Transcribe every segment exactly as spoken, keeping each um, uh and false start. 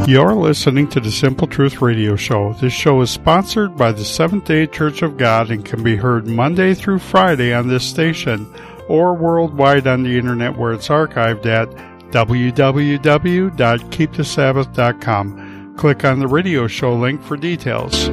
You're listening to the Simple Truth Radio Show. This show is sponsored by the Seventh-day Church of God and can be heard Monday through Friday on this station or worldwide on the internet where it's archived at w w w dot keep the sabbath dot com. Click on the radio show link for details.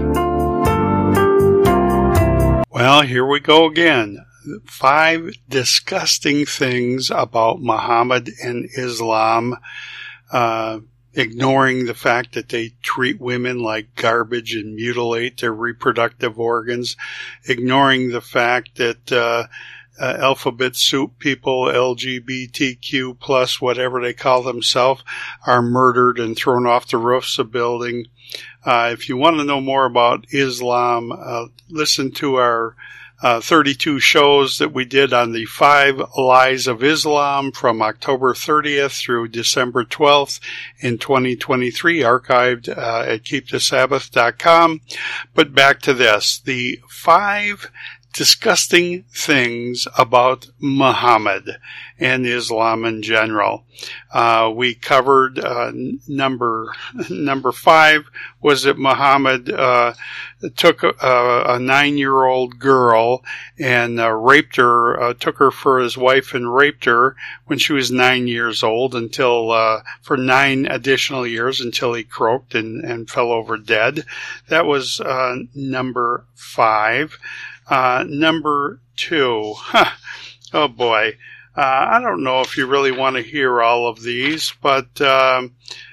Well, here we go again. Five disgusting things about Muhammad and Islam. Uh, ignoring the fact that they treat women like garbage and mutilate their reproductive organs, ignoring the fact that uh, uh, alphabet soup people, L G B T Q plus, whatever they call themselves, are murdered and thrown off the roofs of buildings. Uh, if you want to know more about Islam, uh, listen to our Uh, thirty-two shows that we did on the five lies of Islam from October thirtieth through December twelfth in twenty twenty-three, archived uh, at keep the sabbath dot com. But back to this, the five disgusting things about Muhammad and Islam in general. Uh, we covered uh, number number five was that Muhammad uh, took a, a nine-year-old girl and uh, raped her, uh, took her for his wife and raped her when she was nine years old until uh, for nine additional years until he croaked and, and fell over dead. That was uh, number five. Uh, number two. Huh. Oh boy. Uh, I don't know if you really want to hear all of these, but, um,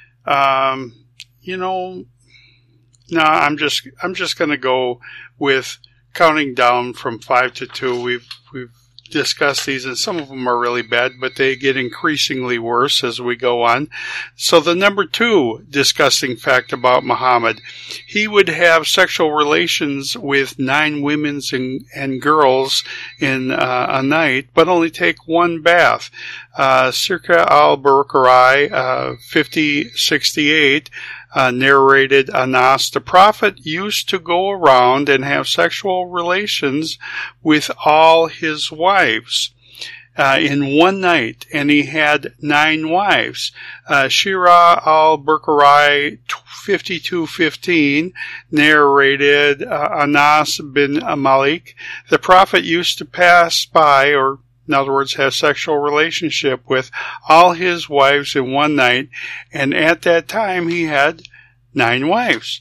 um, you know, no, I'm just, I'm just going to go with counting down from five to two. We've, we've discussed these, and some of them are really bad, but they get increasingly worse as we go on. So the number two disgusting fact about Muhammad, he would have sexual relations with nine women and, and girls in uh, a night, but only take one bath. Uh, Sirka al-Bukhari, uh, fifty sixty-eight, Uh, narrated Anas, the prophet used to go around and have sexual relations with all his wives uh, in one night, and he had nine wives. Uh, Shira al-Bukhari, fifty-two fifteen, narrated uh, Anas bin Malik, the prophet used to pass by, or in other words, have sexual relationship with all his wives in one night, and at that time he had nine wives.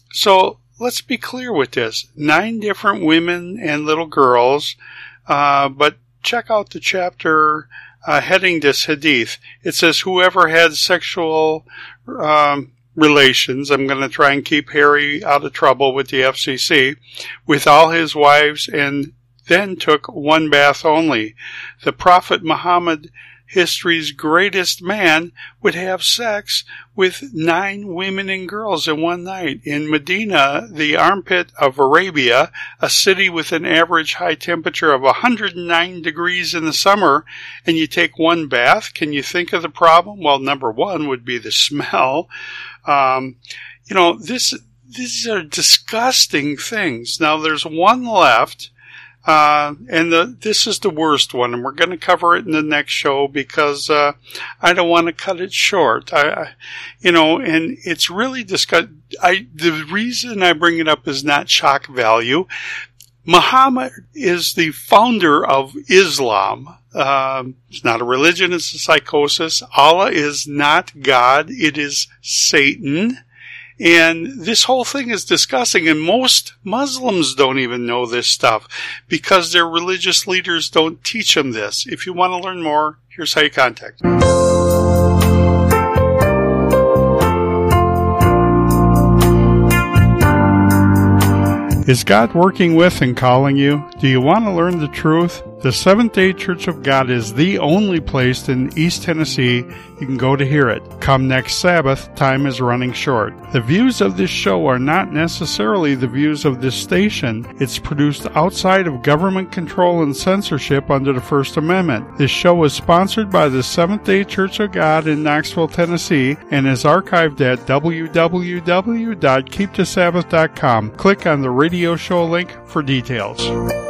So let's be clear with this. Nine different women and little girls, uh, but check out the chapter uh, heading this hadith. It says, whoever had sexual um, relations, I'm going to try and keep Harry out of trouble with the F C C, with all his wives and then took one bath only. The Prophet Muhammad, history's greatest man, would have sex with nine women and girls in one night. In Medina, the armpit of Arabia, a city with an average high temperature of one hundred nine degrees in the summer, and you take one bath, can you think of the problem? Well, number one would be the smell. Um, you know, this, these are disgusting things. Now, there's one left. Uh, and the, this is the worst one, and we're going to cover it in the next show because, uh, I don't want to cut it short. I, I you know, and it's really disgust, I, the reason I bring it up is not shock value. Muhammad is the founder of Islam. Um, it's not a religion, it's a psychosis. Allah is not God, it is Satan. And this whole thing is disgusting, and most Muslims don't even know this stuff because their religious leaders don't teach them this. If you want to learn more, here's how you contact me. Is God working with and calling you? Do you want to learn the truth? The Seventh-day Church of God is the only place in East Tennessee you can go to hear it. Come next Sabbath, time is running short. The views of this show are not necessarily the views of this station. It's produced outside of government control and censorship under the First Amendment. This show is sponsored by the Seventh-day Church of God in Knoxville, Tennessee, and is archived at w w w dot keep the sabbath dot com. Click on the radio show link for details.